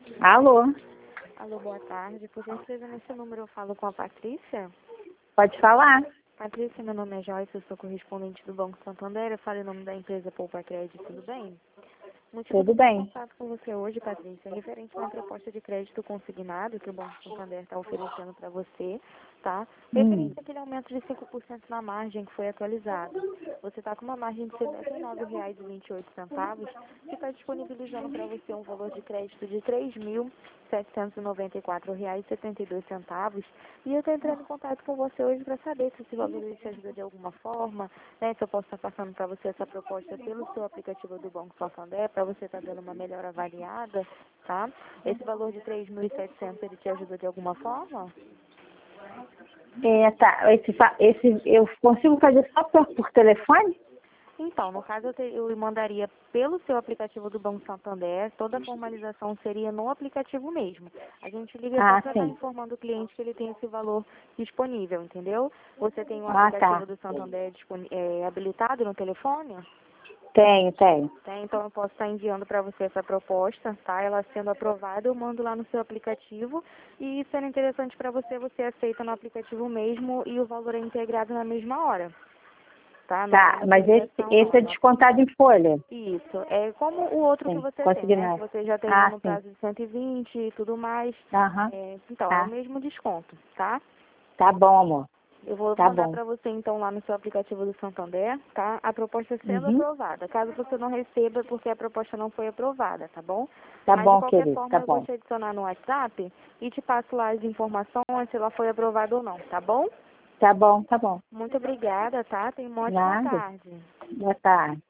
Alô, Alô, boa tarde. Por gentileza, nesse número eu falo com a Patrícia. pode falar? Patrícia, meu nome é Joyce, eu sou correspondente do Banco Santander. Eu falo em nome da empresa Poupa Crédito, tudo bem? O motivo Tudo do meu bem. contato com você hoje, Patrícia, é referente a uma proposta de crédito consignado que o Banco Santander está oferecendo para você, tá? Referente àquele aumento de 5% na margem que foi atualizado. Você está com uma margem de R$ 79,28, que está disponibilizando para você um valor de crédito de R$ 3.794,72. E eu estou entrando em contato com você hoje para saber se esse valor te ajuda de alguma forma, né? Se eu posso estar passando para você essa proposta pelo seu aplicativo do Banco Santander, para você estar dando uma melhor avaliada, tá? Esse valor de 3.700, ele te ajuda de alguma forma? Tá. Esse eu consigo fazer só por telefone? Então, no caso, eu mandaria pelo seu aplicativo do Banco Santander, toda a formalização seria no aplicativo mesmo. A gente liga só Ah, para estar sim. informando o cliente que ele tem esse valor disponível, entendeu? Você tem o Ah, tá. aplicativo do Santander habilitado no telefone? Tenho. Tá, então eu posso estar enviando para você essa proposta, tá? Ela sendo aprovada, eu mando lá no seu aplicativo e sendo interessante para você, você aceita no aplicativo mesmo e o valor é integrado na mesma hora, tá? Não tem Tá, mas autorização, esse é não. descontado em folha. Isso, é como o outro que Sim, você tem, né? Que consignado. você já tem Ah, no sim. prazo de 120 e tudo mais. Aham. Então, é o Tá. mesmo desconto, tá? Tá bom, amor. Eu vou Tá mandar bom. para você, então, lá no seu aplicativo do Santander, tá? A proposta sendo Uhum. aprovada. Caso você não receba, é porque a proposta não foi aprovada, tá bom? Tá Mas, de bom, qualquer querido. Tá forma, eu vou bom. te adicionar no WhatsApp e te passo lá as informações, se ela foi aprovada ou não, tá bom? Tá bom, tá bom. Muito obrigada, tá? Tenha uma ótima Nada. tarde. Boa tarde.